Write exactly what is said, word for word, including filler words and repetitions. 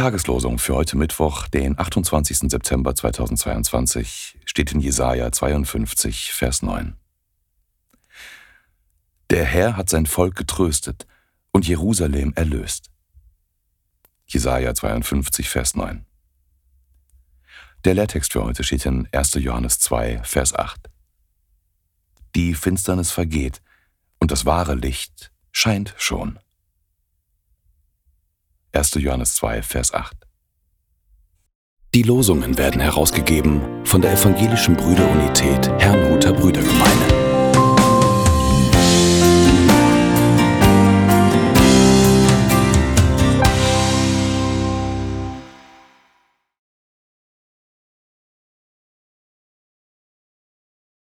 Tageslosung für heute Mittwoch, den achtundzwanzigsten September zweitausendzweiundzwanzig, steht in Jesaja zweiundfünfzig, Vers neun. Der Herr hat sein Volk getröstet und Jerusalem erlöst. Jesaja zweiundfünfzig, Vers neun. Der Lehrtext für heute steht in erster Johannes zwei, Vers acht. Die Finsternis vergeht und das wahre Licht scheint schon. erster Johannes zwei, Vers acht. Die Losungen werden herausgegeben von der Evangelischen Brüderunität Hernum.